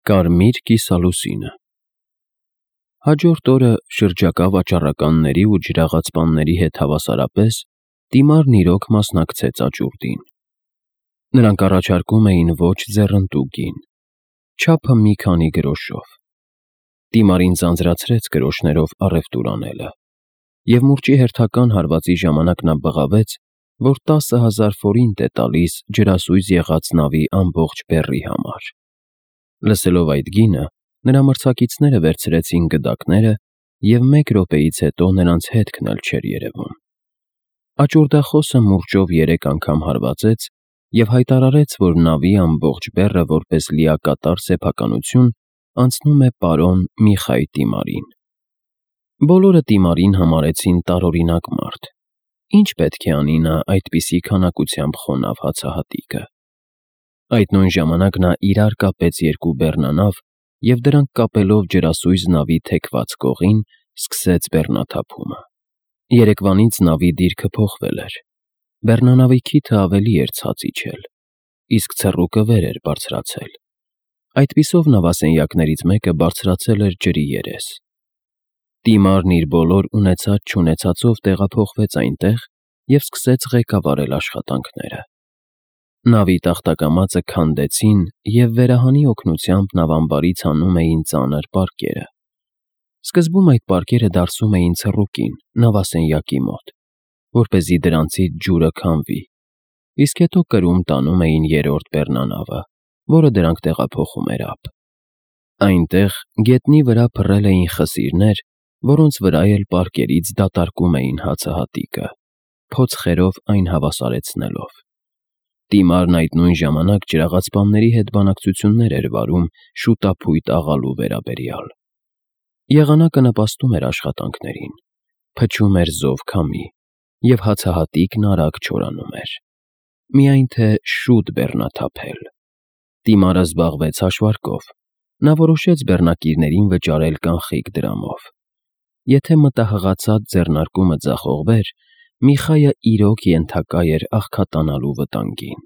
Կարմիր կիսալուսինը։ Հաջորդ օրը շրջակա վաճառականների ու ջրաղացպանների հետ հավասարապես Տիմարն իրոք մասնակցեց աճուրդին։ Նրանք առաջարկում էին ոչ ձեռնտու գին, չափը մի քանի գրոշով։ Տիմարին ձանձրացրեց գրոշներով առևտուր անելը, և մուրճի հերթական հարվածի ժամանակ նա բղավեց, որ 10,000 ֆորինտ է տալիս ջրասույզ եղած նավի ամբողջ բեռի համար։ Լսելով այդ գինը, նրա մրցակիցները վերցրեցին գդակները, և 1 րոպեից հետո նրանց հետքն էլ չէր երևում։ Աճուրդախոսը մուրճով 3 անգամ հարվածեց և հայտարարեց, որ նավի ամբողջ բեռը որպես լիակատար սեփականություն անցնում է պարոն Միխայ Տիմարին։ Բոլորը Տիմարին համարեցին տարօրինակ մարդ։ Ինչ պետք է անի նա այդպիսի քանակությամբ խոնավ հացահատիկը։ Այդ նույն ժամանակ նա իրար կապեց 2 բեռնանավ և դրանք կապելով ջրասույզ նավի թեքված կողին, սկսեց բեռնաթափումը։ Երեկվանից նավի դիրքը փոխվել էր։ Բեռնանավի քիթը ավելի էր ցած իջել, իսկ ցռուկը վեր էր բարձրացել։ Այդպիսով նավասենյակներից մեկը բարձրացել էր ջրի երես։ Տիմարն իր բոլոր ունեցած-չունեցածով տեղափոխվեց այնտեղ և սկսեց ղեկավարել աշխատանքները։ Նավի տախտակամածը քանդեցին և վերահանի օգնությամբ նավամբարից հանում էին ծանր պարկերը։ Սկզբում այդ պարկերը դարսում էին ցռուկին, նավասենյակի մոտ, որպեսզի դրանցից ջուրը քամվի, իսկ հետո կրում տանում էին 3-րդ բեռնանավը, որը դրանք տեղափոխում էր ափ։ Այնտեղ գետնի վրա փռել էին խսիրներ, որոնց վրա էլ պարկերից դատարկում էին հացահատիկը, փոցխերով այն հավասարեցնելով։ Տիմարն այդ նույն ժամանակ ջրաղացպանների հետ բանակցություններ էր վարում շուտափույթ աղալու վերաբերյալ։ Եղանակը նպաստում էր աշխատանքներին, փչում էր զով քամի, և հացահատիկն արագ չորանում էր։ Միայն թե շուտ բեռնաթափել։ Տիմարը զբաղվեց հաշվարկով։ Նա որոշեց բեռնակիրներին վճարել կանխիկ դրամով։ Եթե մտահղացած ձեռնարկումը ձախողվեր, Միխայը իրոք ենթակա էր աղքատանալու վտանգին։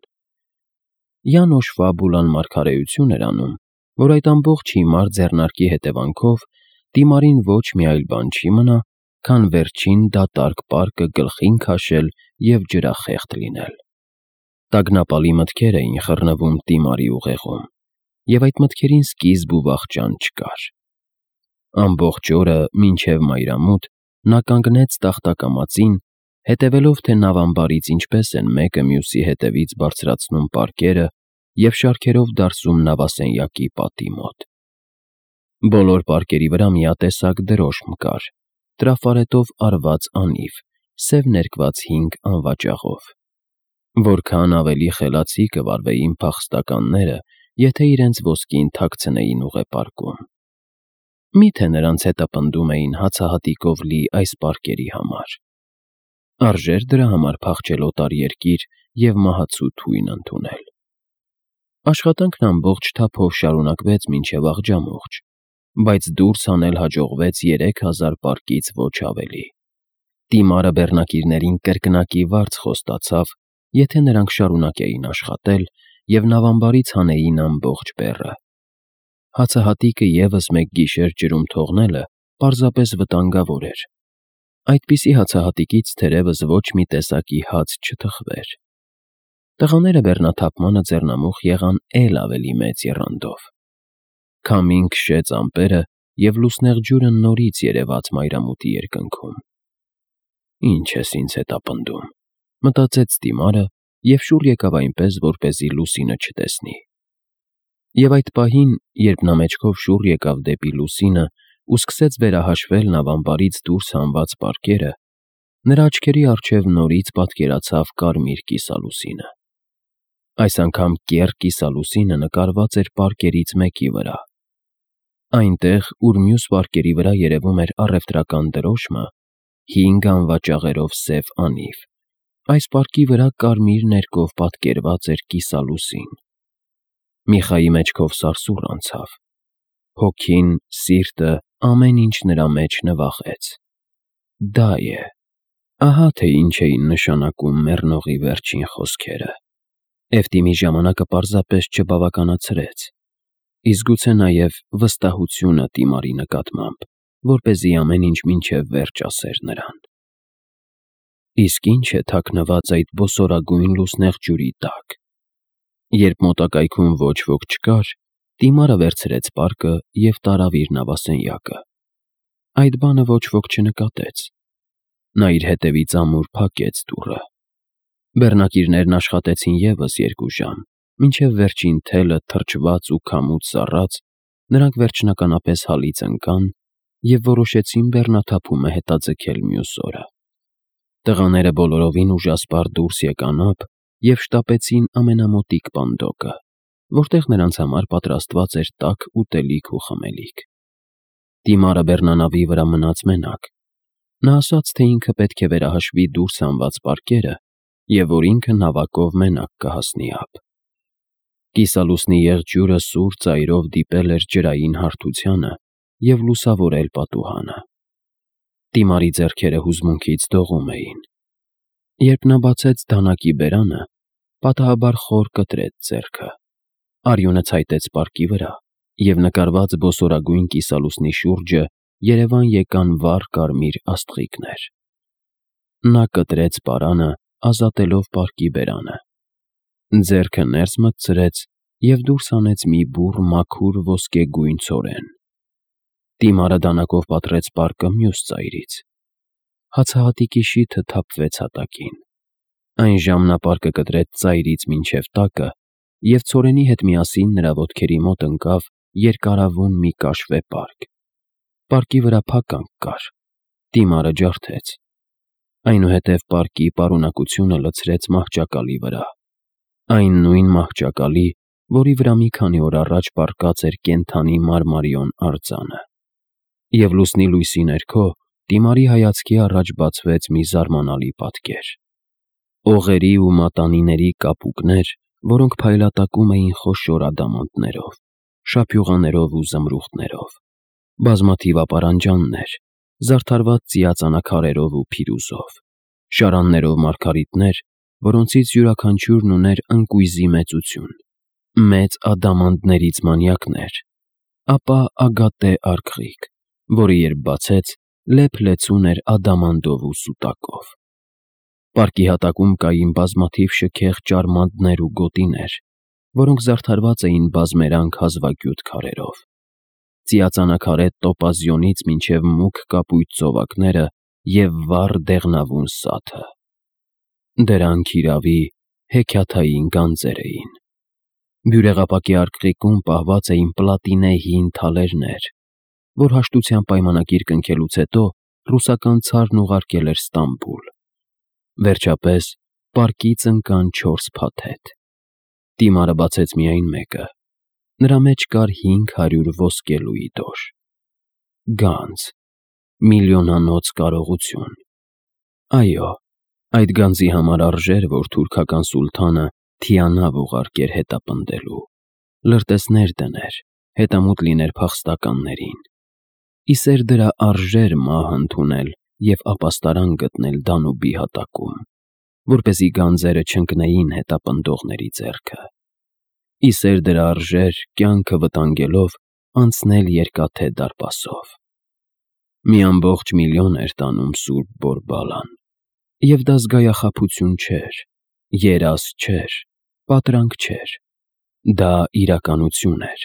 Յանոշ Ֆաբուլան մարգարեություն էր անում, որ այդ ամբողջ հիմար ձեռնարկի հետևանքով Տիմարին ոչ մի այլ բան չի մնա, քան վերջին դատարկ պարկը գլխին քաշել և ջրախեղդ լինել։ Տագնապալի մտքեր էին խռնվում Տիմարի ուղեղում, և այդ մտքերին սկիզբ ու վախճան չկար։ Ամբողջ օրը մինչև մայրամուտ նա կանգնեց տախտակամածին, հետևելով, թե նավամբարից ինչպես են մեկը մյուսի հետևից բարձրացնում պարկերը և շարքերով դարսում նավասենյակի պատի մոտ։ Բոլոր պարկերի վրա միատեսակ դրոշմ կար, տրաֆարետով արված անիվ, սև ներկված 5 անվաճառով։ Որքան ավելի խելացի կվարվեին փախստականները, եթե իրենց ոսկին թաքցնեին ուղեպարկում։ Մի՞թե նրանց հետապնդում էին հացահատիկով լի այս պարկերի համար։ Արժե՞ր դրա համար փախչել օտար երկիր և մահացու թույն ընդունել։ Աշխատանքն ամբողջ թափով շարունակվեց մինչև աղջամուղջ, բայց դուրս հանել հաջողվեց 3000 պարկից ոչ ավելի։ Տիմարը բեռնակիրներին կրկնակի վարձ խոստացավ, եթե նրանք շարունակեին աշխատել և նավամբարից հանեին ամբողջ բեռը։ Հացահատիկը ևս 1 գիշեր ջրում թողնելը պարզապես վտանգավոր էր։ Այդպիսի հացահատիկից թերևս ոչ մի տեսակի հաց չթխվեր։ Տղաները բեռնաթափմանը ձեռնամուխ եղան էլ ավելի մեծ եռանդով։ Քամին քշեց ամպերը, և լուսնեղ ջուրը նորից երևաց մայրամուտի երկնքում։ «Ինչ ես ինձ հետապնդում», մտածեց Տիմարը և շուռ եկավ այնպես, որպեսզի լուսինը չտեսնի։ Եվ այդ պահին, երբ նա մեջքով շուռ եկավ դեպի լուսինը ու սկսեց վերահաշվել նավամբարից դուրս հանված պարկերը, նրա աչքերի առջև նորից պատկերացավ կարմիր կիսալուսինը։ Այս անգամ կեռ կիսալուսինը նկարված էր պարկերից մեկի վրա։ Այնտեղ, ուր մյուս պարկերի վրա երևում էր առևտրական դրոշմը, 5 անվաճառերով սև անիվ, այս պարկի վրա կարմիր ներկով պատկերված էր կիսալուսին։ Միխայի մեջքով սարսուռ անցավ։ Հոգին, սիրտը, ամեն ինչ նրա մեջ նվաղեց։ Դա է։ Ահա թե ինչ էին նշանակում մեռնողի վերջին խոսքերը։ Էվտիմի ժամանակը պարզապես չբավականացրեց։ իսկ գուցե նաև վստահությունը Տիմարի նկատմամբ, որպեսզի ամեն ինչ մինչև վերջ ասեր նրան։ Իսկ ինչ է թաքնված այդ բոսորագույն լուսնեղ ջուրի տակ։ Երբ մոտակայքում ոչ ոք չկար, Տիմարը վերցրեց պարկը և տարավ իր նավասենյակը։ Այդ բանը ոչ ոք չնկատեց։ Նա իր հետևից ամուր փակեց դուռը։ Բեռնակիրներն աշխատեցին ևս 2 ժամ, մինչև վերջին թելը թրջված ու քամուց սառած, նրանք վերջնականապես հալից ընկան և որոշեցին բեռնաթափումը հետաձգել մյուս օրը։ Տղաները բոլորովին ուժասպառ դուրս եկան ափ և շտապեցին ամենամոտիկ պանդոկը, որտեղ նրանց համար պատրաստված էր տաք ուտելիք ու խմելիք։ Տիմարը բեռնանավի վրա մնաց մենակ։ Նա ասաց, թե ինքը պետք է վերահաշվի դուրս հանված պարկերը և որ ինքը նավակով մենակ կհասնի ափ։ Կիսալուսնի եղջյուրը սուր ծայրով դիպել էր ջրային հարթությանը և լուսավորել պատուհանը։ Տիմարի ձեռքերը հուզմունքից դողում էին։ Երբ նա բացեց դանակի բերանը, պատահաբար խոր կտրեց ձեռքը։ Արյունը ցայտեց պարկի վրա, և նկարված բոսորագույն կիսալուսնի շուրջը երևան եկան վառ կարմիր աստղիկներ։ Նա կտրեց պարանը, ազատելով պարկի բերանը։ Ձեռքը ներս մտցրեց և դուրս հանեց մի բուռ մաքուր ոսկեգույն ցորեն։ Տիմարը դանակով պատռեց պարկը մյուս ծայրից։ Հացահատիկի շիթը թափվեց հատակին։ Այն ժամ նա պարկը կտրեց ծայրից մինչև տակը և ցորենի հետ միասին նրա ոտքերի մոտ ընկավ երկարավուն մի կաշվե պարկ։ Պարկի վրա փականք կար։ Տիմարը ջարդեց։ Այնուհետև պարկի պարունակությունը լցրեց մահճակալի վրա։ Այն նույն մահճակալի, որի վրա մի քանի օր առաջ պառկած էր կենդանի մարմարիոն արձանը։ Եվ լուսնի լույսի ներքո Տիմարի հայացքի առաջ բացվեց մի զարմանալի պատկեր։ Օղերի ու մատանիների կապուկներ, որոնք փայլատակում էին խոշոր ադամանդներով, շափյուղաներով ու զմրուխտներով, բազմաթիվ ապարանջաններ, զարդարված ծիածանաքարերով ու փիրուզով, շարաններով մարգարիտներ, որոնցից յուրաքանչյուրն ուներ ընկույզի մեծություն, մեծ ադամանդներից մանյակներ, ապա ագատե արգղիկ, որը երբ բացեց, լեփ-լեցուն էր ադամանդով ու սուտակով։ Պարկի հատակում կային բազմաթիվ շքեղ ճարմանդներ ու գոտիներ, որոնք զարդարված էին բազմերանգ հազվագյուտ քարերով։ Ծիածանաքարե տոպազիոնից մինչև մուգ կապույտ ծովակները և վառ դեղնավուն սաթը։ Դրանք հիրավի հեքիաթային գանձեր էին։ Բյուրեղապակի արգղիկում պահված էին պլատինե հին թալերներ, որ հաշտության պայմանագիր կնքելուց հետո ռուսական ցարն ուղարկել էր Ստամբուլ։ Վերջապես պարկից ընկան 4 փաթեթ։ Տիմարը բացեց միայն մեկը։ Նրա մեջ կար 500 ոսկե լուիդոր։ Գանձ, միլիոնանոց կարողություն։ Այո, այդ գանձի համար արժեր, որ թուրքական սուլթանը թիանավ ուղարկեր հետապնդելու, լրտեսներ դներ, հետամուտ լիներ փախստականներին։ Իսեր դրա արժեր մահ ընդունել և ապաստարան գտնել Դանուբի հատակում, որպեսզի գանձերը չընկնեին հետապնդողների ձեռքը։ Իսեր դրա արժեր կյանքը վտանգելով անցնել Երկաթե դարպասով։ Մի ամբողջ միլիոն էր տանում սուրբ Բորբալան, և դա զգայախաբություն չէր, երազ չէր, պատրանք չէր, դա իրականություն էր։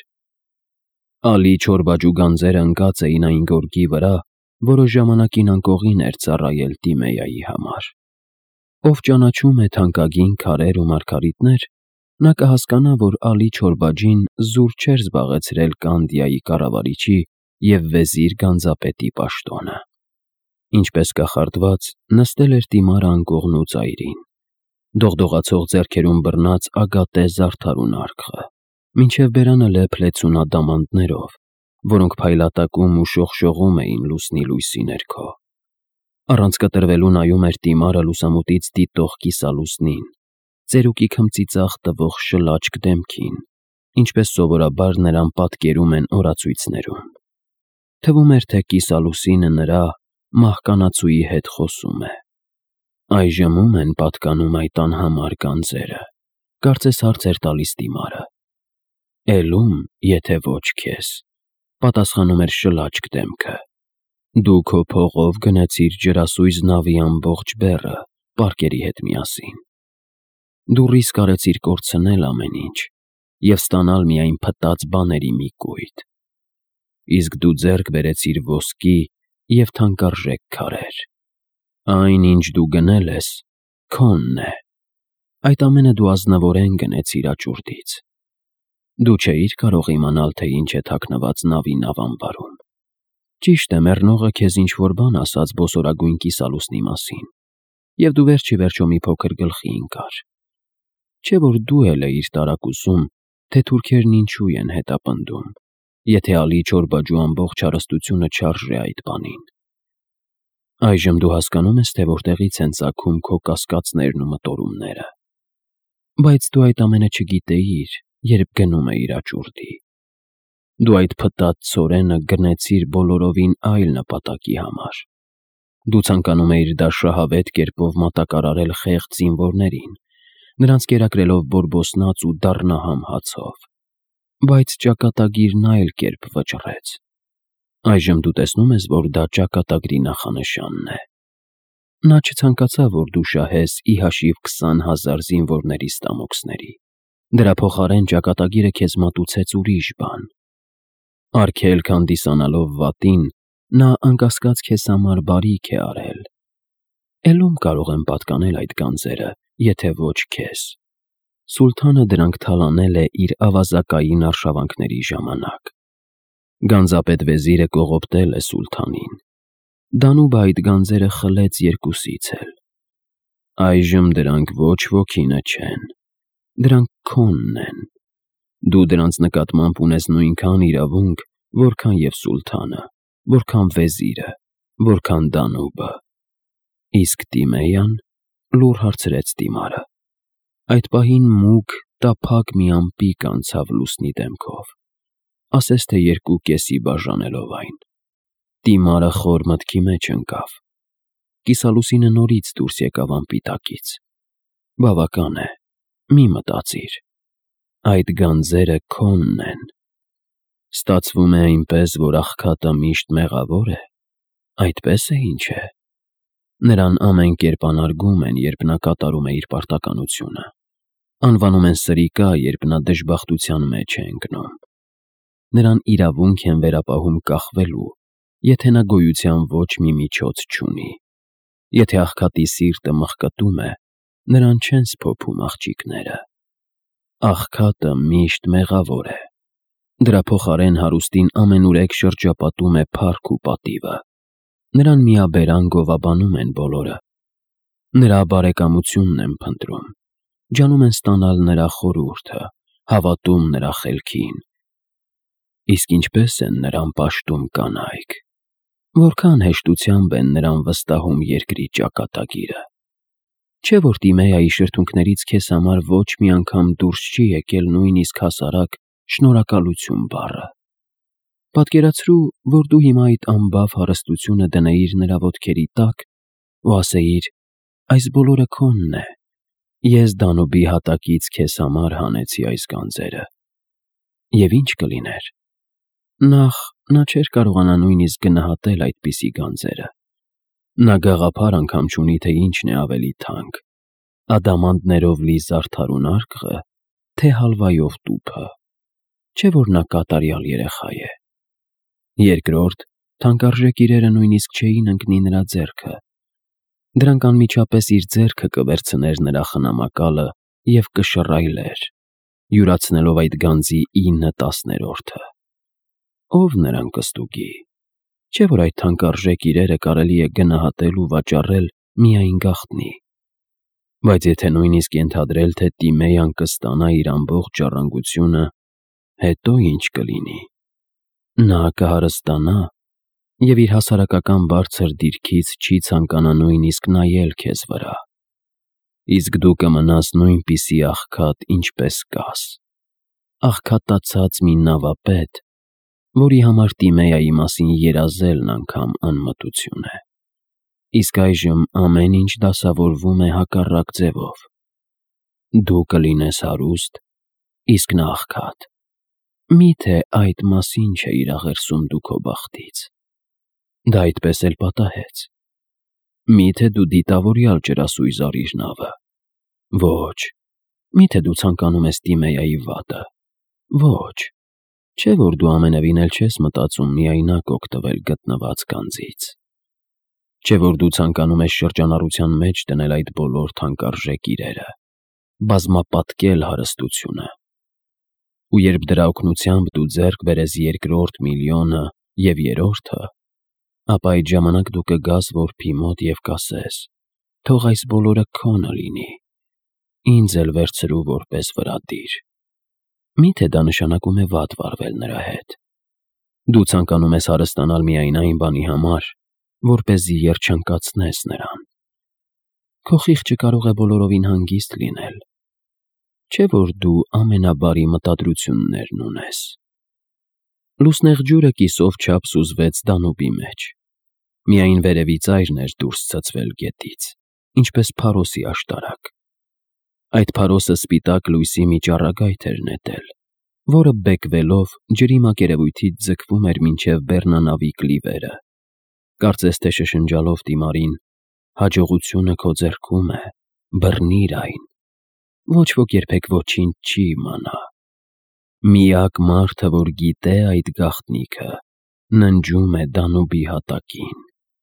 Ալի Չորբաջու գանձերը ընկած էին այն գորգի վրա, որը ժամանակին անկողին էր ծառայել Տիմեյայի համար։ Ով ճանաչում է թանկագին քարեր ու մարգարիտներ, նա կհասկանա, որ Ալի Չորբաջին զուր չէր զբաղեցրել Կանդիայի կառավարիչի և վեզիր գանձապետի պաշտոնը։ Ինչպես կախարդված, նստել էր Տիմարը անկողնու ծայրին, դողդողացող ձեռքերում բռնած ագատե զարդարուն արգղը, մինչև բերանը լեփ-լեցուն ադամանդներով, որոնք փայլատակում ու շողշողում էին լուսնի լույսի ներքո։ Առանց կտրվելու նայում էր Տիմարը լուսամուտից դիտող կիսալուսնին, ծերուկի քմծիծաղ տվող շլաչկ դեմքին, ինչպես սովորաբար նրան պատկերում են օրացույցներում։ Թվում էր, թե կիսալուսինը նրա մահկանացուի հետ խոսում է։ Այժմ ո՞ւմ են պատկանում այդ անհամար գանձերը, կարծես հարց էր տալիս Տիմարը։ Էլում, եթե ոչ քեզ, պատասխանում էր շլաչկ դեմքը։ Դու քո փողով գնեցիր ջրասույզ նավի ամբողջ բեռը պարկերի հետ միասին։ Դու ռիսկ արեցիր կորցնել ամեն ինչ և ստանալ միայն փտած բաների մի կույտ։ Իսկ դու ձեռք բերեցիր ոսկի և թանկարժեք քարեր։ Այն, ինչ դու գնել ես, քոնն է։ Այդ ամենը դու ազնվորեն գնեցիր աճուրդից։ Դու չէիր կարող իմանալ, թե ինչ է թաքնված նավի նավամբարում։ Ճիշտ է, մեռնողը քեզ ինչ-որ բան ասաց բոսորագույն կիսալուսնի մասին, և դու վերջիվերջո մի փոքր գլխի ընկար։ Չէ՞ որ դու էլ էիր տարակուսում, թե թուրքերն ինչու են հետապնդում, եթե Ալի Չորբաջու ամբողջ հարստությունը չարժե այդ բանին։ Այժմ դու հասկանում ես, թե որտեղից են ծագում քո կասկածներն ու մտորումները։ Բայց դու այդ ամենը չգիտեիր, երբ գնում էիր աճուրդի։ Դու այդ փտած ցորենը գնեցիր բոլորովին այլ նպատակի համար։ Դու ցանկանում էիր դա շահավետ կերպով մատակարարել խեղճ զինվորներին, նրանց կերակրելով բորբոսնած ու դառնահամ հացով։ Բայց ճակատագիրն այլ կերպ վճռեց։ Այժմ դու տեսնում ես, որ դա ճակատագրի նախանշանն է։ Նա չցանկացավ, որ դու շահես ի հաշիվ 20,000 զինվորների ստամոքսների։ Դրա փոխարեն ճակատագիրը քեզ մատուցեց ուրիշ բան։ Արգելք հանդիսանալով վատին, նա անկասկած քեզ համար բարիք է արել։ Էլում կարող են պատկանել այդ գանձերը, եթե ոչ քեզ։ Սուլթանը դրանք թալանել է իր ավազակային արշավանքների ժամանակ։ Գանձապետ վեզիրը կողոպտել է սուլթանին։ Դանուբը այդ գանձերը խլեց երկուսից էլ։ Այժմ դրանք ոչ ոքինը չեն։ Դրանք քոնն են։ Դու դրանց նկատմամբ ունես նույնքան իրավունք, որքան և սուլթանը, որքան վեզիրը, որքան Դանուբը։ Իսկ Տիմեյան, լուռ հարցրեց Տիմարը։ Այդ պահին մուգ, տափակ մի ամպիկ անցավ լուսնի դեմքով, ասես թե 2 կեսի բաժանելով այն։ Տիմարը խոր մտքի մեջ ընկավ։ Կիսալուսինը նորից դուրս եկավ ամպի տակից։ Բավական է, մի մտածիր։ Այդ գանձերը քոնն են։ Ստացվում է այնպես, որ աղքատը միշտ մեղավոր է։ Այդպես է, ինչ է։ Նրան ամեն կերպ անարգում են, երբ նա կատարում է իր պարտականությունը։ Անվանում են սրիկա, երբ նա դժբախտության մեջ է ընկնում։ Նրան իրավունք են վերապահում կախվելու, եթե նա գոյության ոչ մի միջոց չունի։ Եթե աղքատի սիրտը մղկտում է, նրան չեն սփոփում աղջիկները։ Աղքատը միշտ մեղավոր է։ Դրա փոխարեն հարուստին ամենուրեք շրջապատում է փառք ու պատիվը։ Նրան միաբերան գովաբանում են բոլորը։ Նրա բարեկամությունն են փնտրում, ջանում են ստանալ նրա խորհուրդը, հավատում նրա խելքին։ Իսկ ինչպես են նրան պաշտում կանայք։ Որքան հեշտությամբ են նրան վստահում երկրի ճակատագիրը։ Չէ՞ որ Տիմեայի շրթունքներից քեզ համար ոչ մի անգամ դուրս չի եկել նույնիսկ հասարակ շնորհակալություն բառը։ Պատկերացրու, որ դու հիմա այդ անբավ հարստությունը դնեիր նրա ոտքերի տակ ու ասեիր. այս բոլորը քոնն է։ Ես Դանուբի հատակից քեզ համար հանեցի այս գանձերը։ Եվ ինչ կլիներ։ Նախ, նա չէր կարողանա նույնիսկ գնահատել այդպիսի գանձերը։ Նա գաղափար անգամ չունի, թե ինչն է ավելի թանկ՝ ադամանդներով լի զարդարուն արկղը, թե հալվայով տուփը։ Չէ՞ որ նա կատարյալ երեխա է։ Երկրորդ, թանկարժեք իրերը նույնիսկ չէին ընկնի նրա ձեռքը։ Դրանք անմիջապես իր ձեռքը կվերցներ նրա խնամակալը և կշռայլեր, յուրացնելով այդ գանձի 9/10-ը։ Ո՞վ նրան կստուգի։ Չէ՞ որ այդ թանկարժեք իրերը կարելի է գնահատել ու վաճառել միայն գաղտնի։ Բայց եթե նույնիսկ ենթադրել, թե Տիմեյան կստանա իր ամբողջ ժառանգությունը, հետո ինչ կլինի։ Նա կհարստանա և իր հասարակական բարձր դիրքից չի ցանկանա նույնիսկ նայել քեզ վրա։ Իսկ դու կմնաս նույնպիսի աղքատ, ինչպես կաս։ Աղքատացած մի նավապետ, որի համար Տիմեայի մասին երազելն անգամ անմտություն է։ Իսկ այժմ ամեն ինչ դասավորվում է հակառակ ձևով։ Դու կլինես հարուստ, իսկ նա աղքատ։ Միթե այդ մասին չէիր աղերսում դու քո բախտից։ Դա այդպես էլ պատահեց։ Միթե դու դիտավորյալ ջրասույզ արիր նավը։ Ոչ, միթե դու ցանկանում ես Տիմեայի վատը։ Ոչ, չէ՞ որ դու ամենևին էլ չես մտածում միայնակ օգտվել գտնված գանձից։ Չէ՞ որ դու ցանկանում ես շրջանառության մեջ դնել այդ բոլոր թանկարժեք իրերը, բազմապատկել հարստությունը։ Ու երբ դրա օգնությամբ դու ձեռք բերես երկրորդ միլիոնը և երրորդը, ապա այդ ժամանակ դու կգաս որբի մոտ և կասես. «Թող այս բոլորը քոնը լինի, ինձ էլ վերցրու որպես վրադիր»։ Միթե դա նշանակում է վատ վարվել նրա հետ։ Դու ցանկանում ես հարստանալ միայն այն բանի համար, որպեսզի երջանկացնես նրան։ Քո խիղճը կարող է բոլորովին հանգիստ լինել։ Չէ՞ որ դու ամենաբարի մտադրություններն ունես։ Լուսնեղ ջուրը կիսով չափ սուզվեց Դանուբի մեջ։ Միայն վերևի ծայրն էր դուրս ցցվել գետից, ինչպես փարոսի աշտարակ։ Այդ փարոսը սպիտակ լույսի մի ճառագայթ էր նետել, որը բեկվելով ջրի մակերևույթից ձգվում էր մինչև բեռնանավի կլիվերը։ Կարծես թե շշնջալով Տիմարին. «Հաջողությունը քո ձեռքում է, բռնիր այն, ոչ ոք երբեք ոչինչ չի իմանա»։ Միակ մարդը, որ գիտե այդ գաղտնիքը, ննջում է Դանուբի հատակին։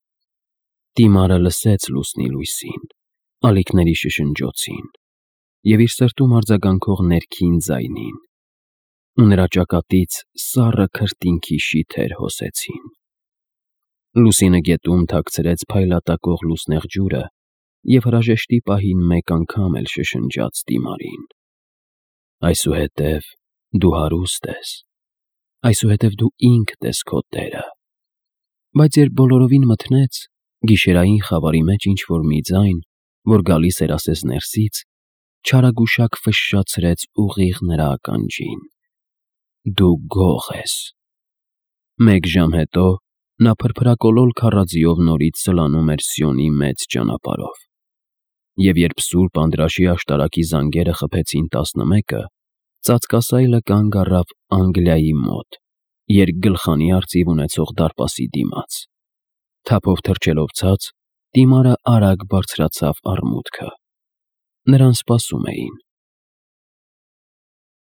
Տիմարը լսեց լուսնի լույսին, ալիքների շշնջոցին և իր սրտում արձագանքող ներքին ձայնին, ու նրա ճակատից սառը քրտինքի շիթեր հոսեցին։ Լուսինը գետում թաքցրեց փայլատակող լուսնեղ ջուրը և հրաժեշտի պահին մեկ անգամ էլ շշնջաց Տիմարին. «Այսուհետև դու հարուստ ես, այսուհետև դու ինքդ ես քո տերը»։ Բայց երբ բոլորովին մթնեց, գիշերային խավարի մեջ ինչ-որ մի ձայն, որ գալիս էր ասես ներսից, չարագուշակ ֆշշացրեց ուղիղ նրա ականջին. «Դու գող ես»։ Մեկ ժամ հետո նա փրփրակոլոր քառաձիով նորից սլանում էր Սյոնի մեծ ճանապարհով։ Եվ երբ Սուրբ Անդրաշի աշտարակի զանգերը խփեցին 11-ը, ծածկասայլը կանգ առավ Անգլիայի մոտ, երկգլխանի արծիվ ունեցող դարպասի դիմաց։ Թափով թռչելով ցած, Տիմարը արագ բարձրացավ առմուտքը։ Նրան սպասում էին։